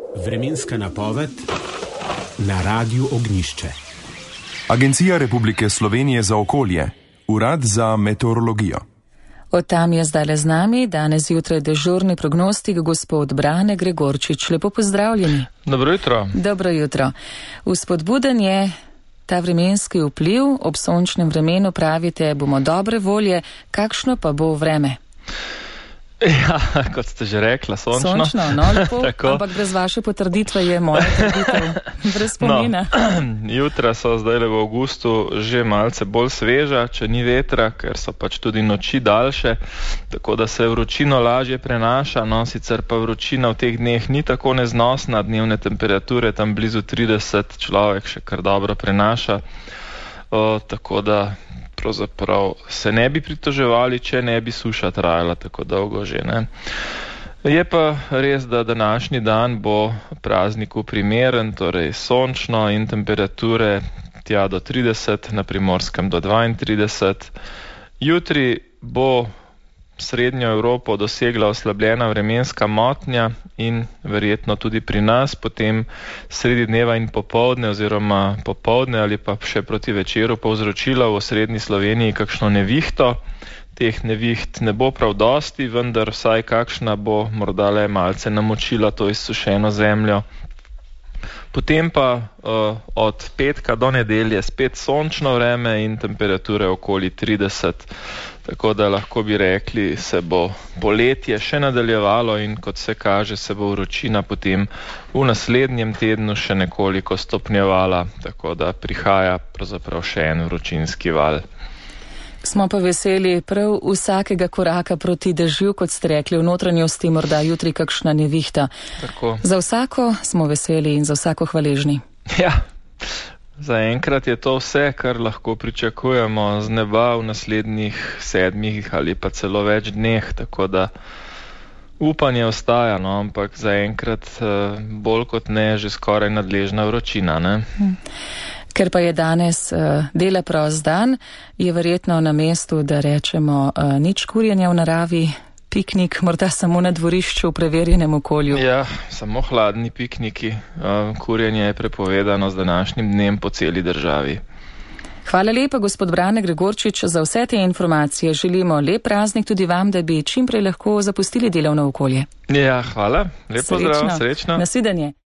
Vremenska napoved na Radiu Ognjišče. Agencija Republike Slovenije za okolje, Urad za meteorologijo. Od tam je zdaj z nami danes zjutraj dežurni prognostik gospod Brane Gregorčič. Lepo pozdravljeni. Dobro jutro. Dobro jutro. Vzpodbuden je ta vremenski vpliv, ob sončnem vremenu pravite, bomo dobre volje, kakšno pa bo vreme? Ja, kot ste že rekla, sončno. Sončno, no lepo, ampak brez vaše potrditve je moja trditev brez pomena. No, jutra so zdaj v avgustu že malce bolj sveža, če ni vetra, ker so pač tudi noči daljše, tako da se vročino lažje prenaša, no sicer pa vročina v teh dneh ni tako neznosna, dnevne temperature tam blizu 30 človek še kar dobro prenaša, tako da pravzaprav se ne bi pritoževali, če ne bi suša trajala tako dolgo že, ne. Je pa res, da današnji dan bo prazniku primeren, torej sončno in temperature tja do 30, na Primorskem do 32. Jutri bo Srednjo Evropo dosegla oslabljena vremenska motnja in verjetno tudi pri nas, potem sredi dneva in popoldne oziroma popoldne ali pa še proti večeru povzročila v osrednji Sloveniji kakšno nevihto. Teh neviht ne bo prav dosti, vendar vsaj kakšna bo morda le malce namočila to izsušeno zemljo. Potem pa od petka do nedelje spet sončno vreme in temperature okoli 30. Tako da lahko bi rekli, se bo poletje še nadaljevalo in kot se kaže, se bo vročina potem v naslednjem tednu še nekoliko stopnjevala, tako da prihaja pravzaprav še en vročinski val. Smo pa veseli prav vsakega koraka proti dežju, kot ste rekli, v notranjosti morda jutri kakšna nevihta. Tako. Za vsako smo veseli in za vsako hvaležni. Ja. Zaenkrat je to vse, kar lahko pričakujemo z neba v naslednjih 7 ali pa celo več dneh, tako da upanje ostaja, no, ampak zaenkrat bolj kot ne že skoraj nadležna vročina, ne. Ker pa je danes dela prost dan, je verjetno na mestu, da rečemo nič kurjenja v naravi, piknik morda samo na dvorišču v preverjenem okolju. Ja, samo hladni pikniki. Kurjenje je prepovedano z današnjim dnem po celi državi. Hvala lepa, gospod Brane Gregorčič, za vse te informacije. Želimo lep praznik tudi vam, da bi čim prej lahko zapustili delovno okolje. Ja, hvala. Lep pozdrav, srečno. Nasvidenje.